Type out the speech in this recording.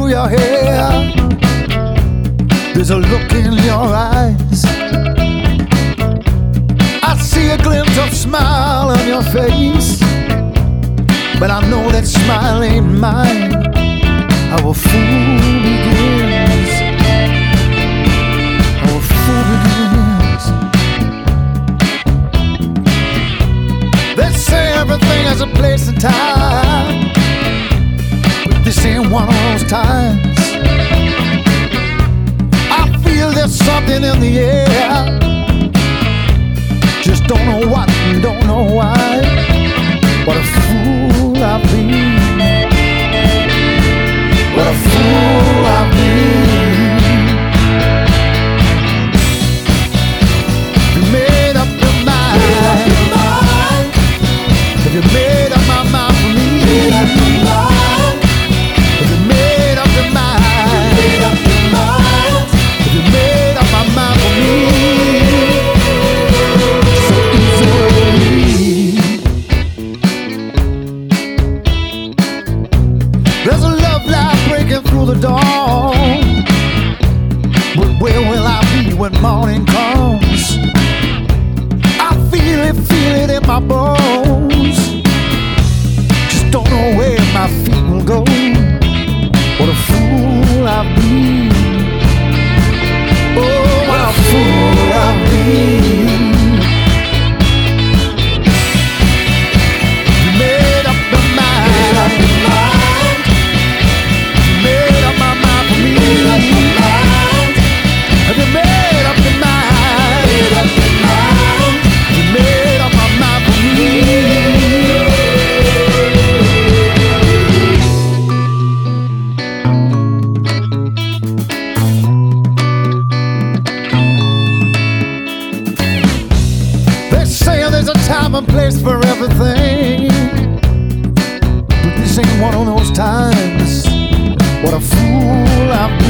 through your hair. There's a look in your eyes. I see a glimpse of smile on your face, but I know that smile ain't mine. Our fool begins. Our fool begins. They say everything has a place and time, but this ain't one of those times. I feel there's something in the air, just don't know what and don't know why. What a fool I've been. What a fool I've been. You made up your mind. Have you made up my mind for me? Made up your mind. Have you made up your mind? Made up your mind. Have you made up my mind for me? There's a love light breaking through the dawn, but where will I be when morning comes? I feel it in my bones, just don't know where my feet will go. What a fool I've been. Oh, what a fool I've been. You made up your mind. Made up your mind. Made up my mind for me. Made up your mind. Have you made up your mind? Made up your mind. You made up my mind for me. They say there's a time and place for everything, but this ain't one of those times. What a fool I've been.